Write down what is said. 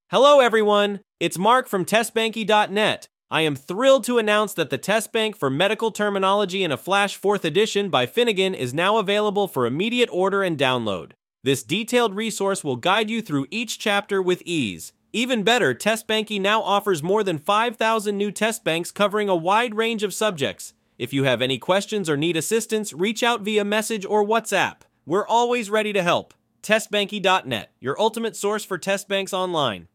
Hello everyone, it's Mark from TestBanky.net. I am thrilled to announce that the Test Bank for Medical Terminology in a Flash 4th edition by Finnegan is now available for immediate order and download. This detailed resource will guide you through each chapter with ease. Even better, TestBanky now offers more than 5,000 new test banks covering a wide range of subjects. If you have any questions or need assistance, reach out via message or WhatsApp. We're always ready to help. TestBanky.net, your ultimate source for test banks online.